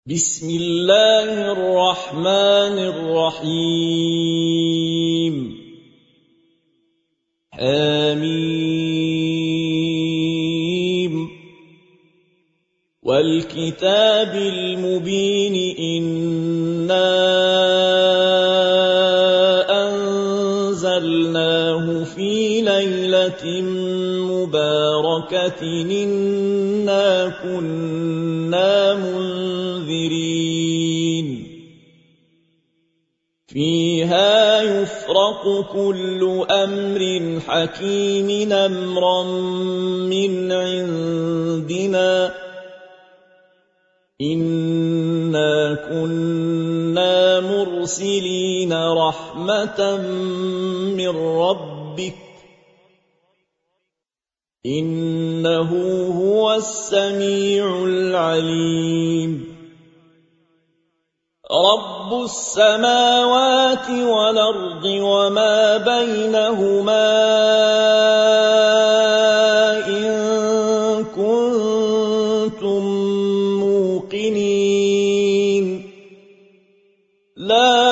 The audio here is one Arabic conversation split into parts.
بسم الله الرحمن الرحيم حميم والكتاب المبين إنا أنزلناه في ليلة مباركة إنا كنا منذرين فيها يفرق كل أمر حكيم أمرا من عندنا إنا كنا مرسلين رحمة من ربك إنه هو السميع العليم رب السماوات والأرض وما بينهما إن كنتم موقنين لا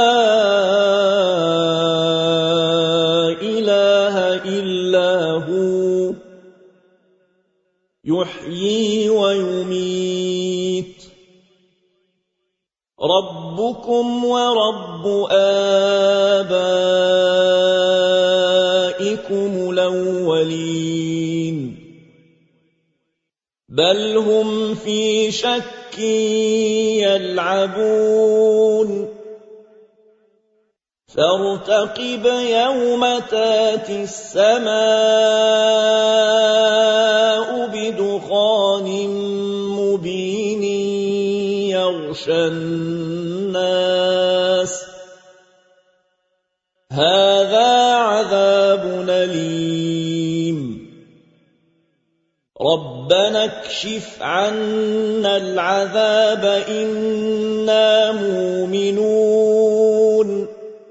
إله إلا هو يحيي ويميت ربكم ورب آبائكم الأولين بل هم في شك يلعبون فارتقب يوم تاتي السماء بدخان مبين يغشى الناس هذا عذاب أليم ربنا اكشف عنا العذاب إنا مؤمنون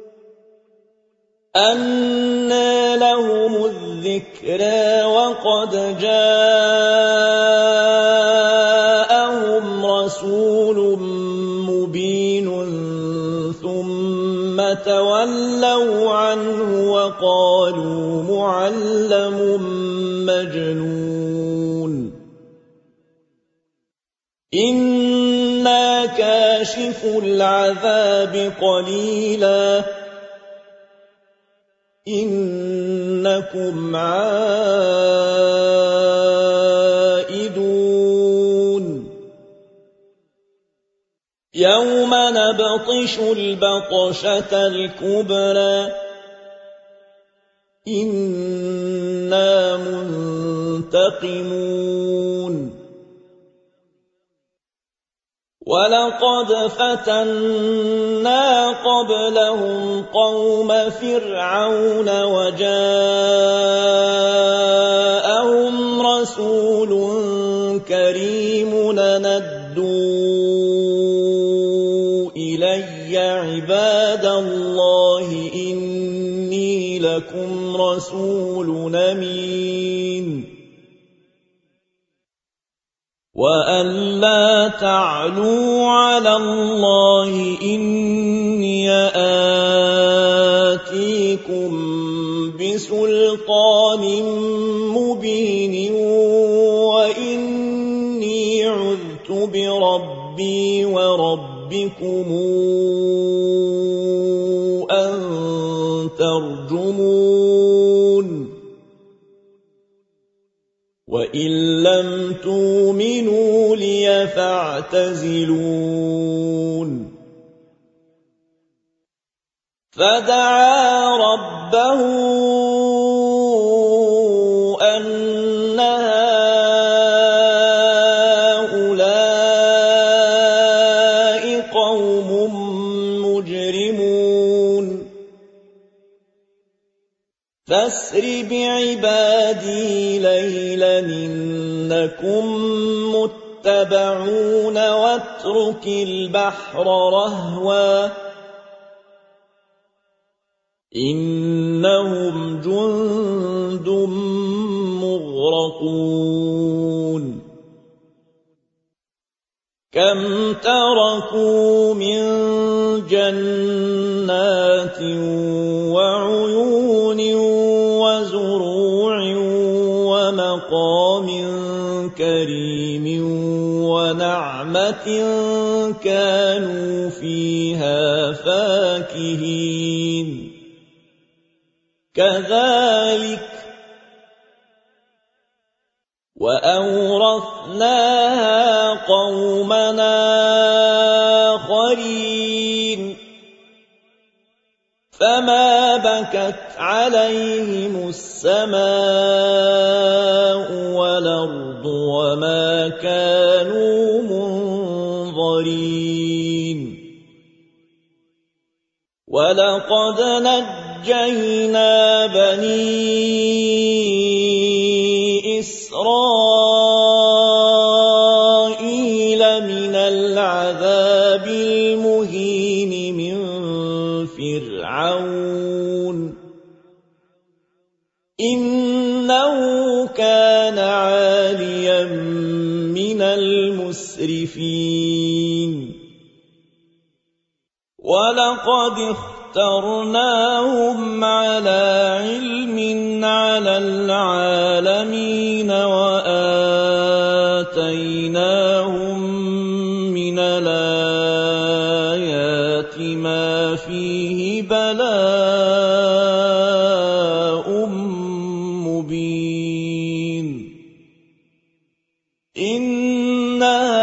أنى لهم الذكرى وقد جاءهم رسول مبين ثم تولوا عنه وقالوا معلم مجنون إنا كاشف العذاب قليلا إنكم عائدون يوم نبطش البطشة الكبرى إنا منتقمون ولقد فتنا قبلهم قوم فرعون وجاءهم رسول كريم ندوا إلي عباد الله إني لكم رسول أمين وأن لا تعلوا على الله إني آتيكم بسلطان مبين وإني عذت بربي وربكم أن ترجمون وإن لم تؤمنوا لي فاعتزلون فدعا ربه أن هؤلاء قوم مجرمون فاسر بعبادي ليلا إنكم متبعون واترك البحر رهوا إنهم جند مغرقون كم تركوا من جنات وعيون وزروع ومقام كريم ونعمة كانوا فيها فاكهين كذلك وأورثناها قومنا آخرين فما بكت عليهم السماء والأرض وما كانوا منظرين ولقد نجينا بني إسرائيل من العذاب المهين من فرعون إنه كان عاليا من المسرفين ولقد اخترناهم على علم على العالمين وآتيناهم من الآيات ما فيه بلاء مبين إن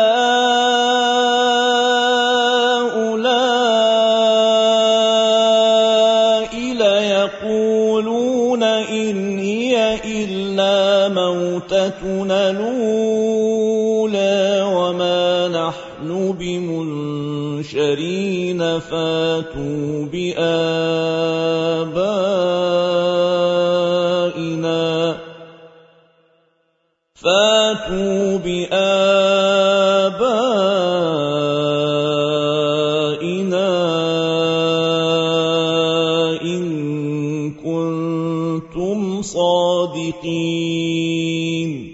هؤلاء ليقولون إن هي إلا موتتنا الأولى وما نحن بمنشرين فاتوا بآبائنا إن كنتم صادقين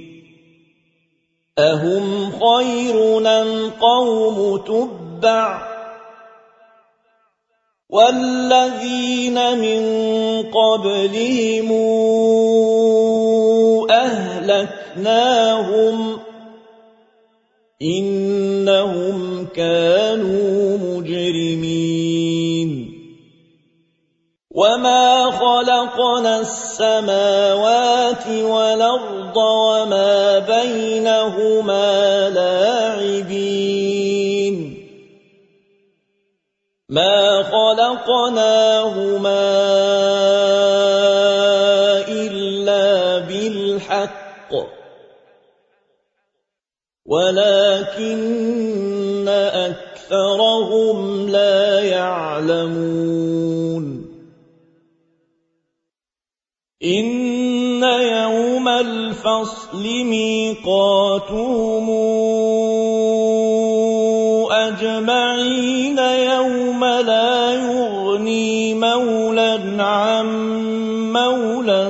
أهم خير أم قوم تبع والذين من قبلهم أهلكناهم إنهم كانوا مجرمين وما خلقنا السماوات والأرض وما بينهما لاعبين ما خلقناهما إلا بالحق ولكن أكثرهم لا يعلمون إن يوم الفصل ميقاتهم أجمعين يوم لا يغني مولى عن مولى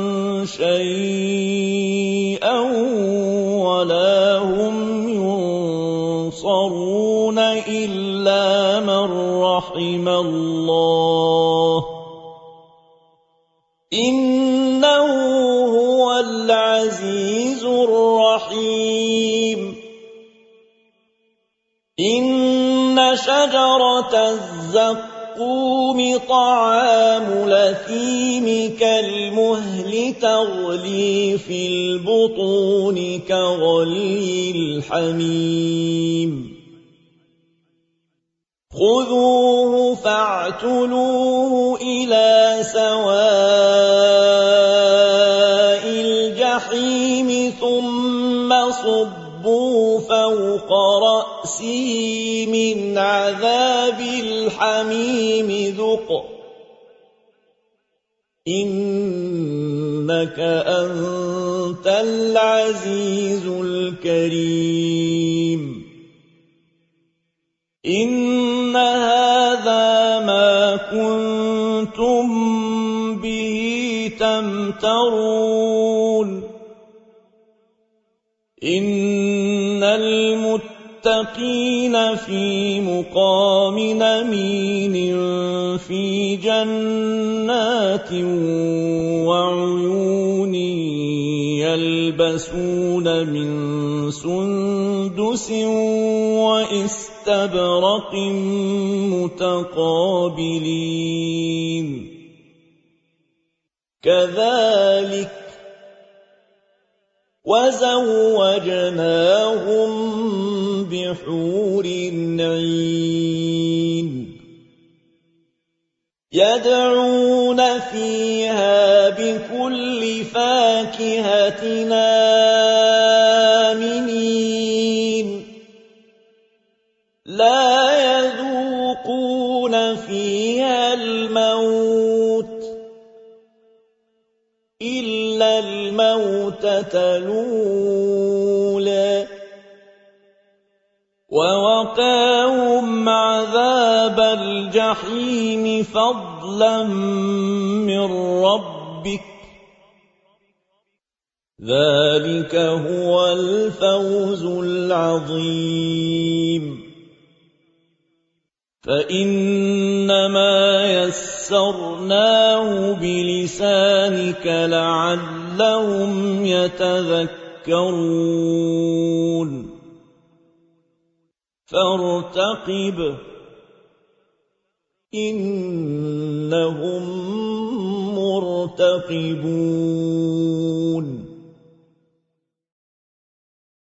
شيئا ولا هم ينصرون إلا من رحم الله إنه هو العزيز الرحيم إن شجرة الزقوم طعام الأثيم كالمهل تغلي في البطون كغلي الحميم خذوه فاعتلوه إلى سواء الجحيم ثم صبوا فوق رأسه من عذاب الحميم ذق إنك أنت العزيز الكريم إن هذا ما كنتم به تمترون إن المتقين مقام أمين في جنات وعيون يلبسون من سندس وإستبرق متقابلين كذلك وزوجناهم بحور عين يدعون فيها بكل فاكهة آمنين لا يذوقون فيها الموت إلا الموتة الأولى ووقاهم عذاب الجحيم فضلا من ربك ذلك هو الفوز العظيم فإنما يسرناه بلسانك لعلهم يتذكرون فارتقب إنهم مرتقبون